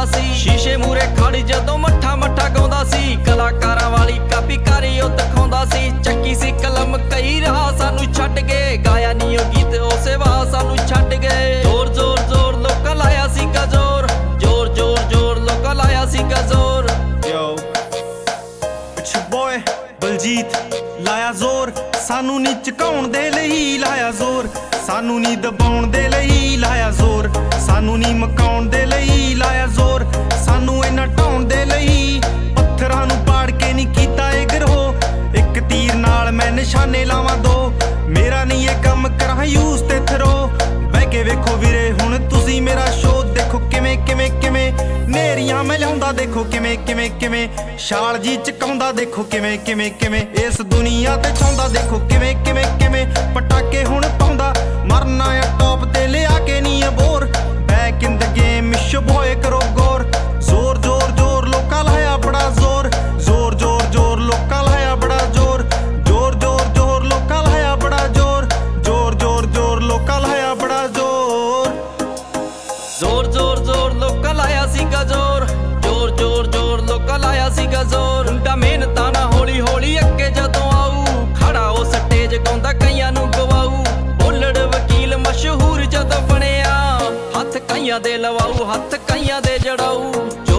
ਲਾਉਂਦਾ ਸੀ। ਸ਼ੀਸ਼ੇ ਮੂਰੇ ਖੜ ਜਦੋਂ ਮੱਠਾ ਮੱਠਾ ਗਾਉਂਦਾ ਸੀ। ਕਲਾਕਾਰਾਂ ਵਾਲੀ ਕਾਪੀ ਕਰੀ ਉਹ ਦਿਖਾਉਂਦਾ ਸੀ। ਚੱਕੀ ਸੀ ਕਲਮ ਕਈ ਰਾਹ ਸਾਨੂੰ ਛੱਡ ਗਏ। ਗਾਇਆ ਨੀ ਉਹ ਗੀਤ ਉਸੇ ਵਾਹ ਸਾਨੂੰ ਛੱਡ ਗਏ। ਜ਼ੋਰ ਜ਼ੋਰ ਜ਼ੋਰ ਲੋਕਾਂ ਲਾਇਆ ਸੀਗਾ ਜ਼ੋਰ। ਜ਼ੋਰ ਜ਼ੋਰ ਜ਼ੋਰ ਲੋਕਾਂ ਲਾਇਆ ਸੀਗਾ ਜ਼ੋਰ। Yo, it's your boy Baljit ਲਾਇਆ ਜ਼ੋਰ। ਸਾਨੂੰ ਨੀ ਝੁਕਾਉਣ ਦੇ ਲਈ ਲਾਇਆ ਜ਼ੋਰ। ਸਾਨੂੰ ਨੀ ਦਬਾਉਣ ਦੇ ਲਈ ਲਾਇਆ ਜ਼ੋਰ। ਸਾਨੂੰ ਨੀ ਮਕਾਉਣ ਦੇ ਲਈ ਲਾਇਆ ਜ਼ੋਰ। ਸਾਨੂੰ ਇਹਨਾਂ ਢਾਉਣ ਦੇ ਲਈ ਪੱਥਰਾਂ ਨੂੰ ਪਾੜ ਕੇ ਨੀ ਕੀਤਾ ਇਹ ਗਰੋਹ। ਇੱਕ ਤੀਰ ਨਾਲ ਮੈਂ ਨਿਸ਼ਾਨੇ ਲਾਵਾਂ ਦੋ। ਮੇਰਾ ਨੀ ਇਹ ਕੰਮ ਕਰਾਂ ਯੂਜ਼ ਤੇ ਥਰੋ। ਬਹਿ ਕੇ ਵੇਖੋ ਵੀਰੇ ਹੁਣ ਤੁਸੀਂ ਮੇਰਾ ਸ਼ੋਅ ਦੇਖੋ ਕਿਵੇਂ ਕਿਵੇਂ ਕਿਵੇਂ ਨੇਰੀਆਂ ਮੈਂ ਲਿਆਉਂਦਾ ਦੇਖੋ ਕਿਵੇਂ ਕਿਵੇਂ ਕਿਵੇਂ ਛਾਲ ਜੀ ਚਕਾਉਂਦਾ ਦੇਖੋ ਕਿਵੇਂ ਕਿਵੇਂ ਕਿਵੇਂ ਇਸ ਦੁਨੀਆ ਤੇ ਛਾਉਂਦਾ ਦੇਖੋ ਕਿਵੇਂ ਕਿਵੇਂ ਕਿਵੇਂ ਪਟਾਕੇ ਹੁਣ ਪਾਉਂਦਾ ਮਰਨਾ ਆ ਟੌਪ ਤੇ ਲਿਆ ਕੇ ਨੀ ਅਬੋਰ। ਬੈਕ ਇਨ ਦ ਗੇਮ ਸ਼ਬੋਏ ਕਰੋ ਗੌਰ। ਜ਼ੋਰ ਜ਼ੋਰ ਜ਼ੋਰ ਲੋਕਾਂ ਲਾਇਆ ਬੜਾ ਜ਼ੋਰ। ਜ਼ੋਰ ਜ਼ੋਰ ਜ਼ੋਰ ਲੋਕਾਂ ਲਾਇਆ ਬੜਾ ਜ਼ੋਰ। ਜ਼ੋਰ ਜ਼ੋਰ ਜ਼ੋਰ ਲੋਕਾਂ ਲਾਇਆ ਬੜਾ ਜ਼ੋਰ। ਜ਼ੋਰ ਜ਼ੋਰ ਜ਼ੋਰ ਲੋਕਾਂ ਲਾਇਆ ਬੜਾ ਜ਼ੋਰ। ਜ਼ੋਰ ਜ਼ੋਰ ਜ਼ੋਰ ਲੋਕਾਂ ਲਾਇਆ ਸੀਗਾ ਜ਼ੋਰ। ਜ਼ੋਰ ਜ਼ੋਰ ਜ਼ੋਰ ਲੋਕਾਂ ਲਾਇਆ ਸੀਗਾ ਜ਼ੋਰ। ਮੁੰਡਾ ਮਿਹਨਤਾਂ ਨਾ ਹੌਲੀ ਹੌਲੀ ਅੱਗੇ ਜਦੋਂ ਆਊ। ਖੜਾ ਉਹ ਸਟੇਜ ਗਾਉਂਦਾ ਕਈਆਂ ਨੂੰ ਗਵਾਊ। ਬੋਲੜ ਵਕੀਲ ਮਸ਼ਹੂਰ ਜਦੋਂ ਬਣਿਆ। ਹੱਥ ਕਈਆਂ ਦੇ ਲਵਾਊ ਹੱਥ ਕਈਆਂ ਦੇ ਜੜਾਊ।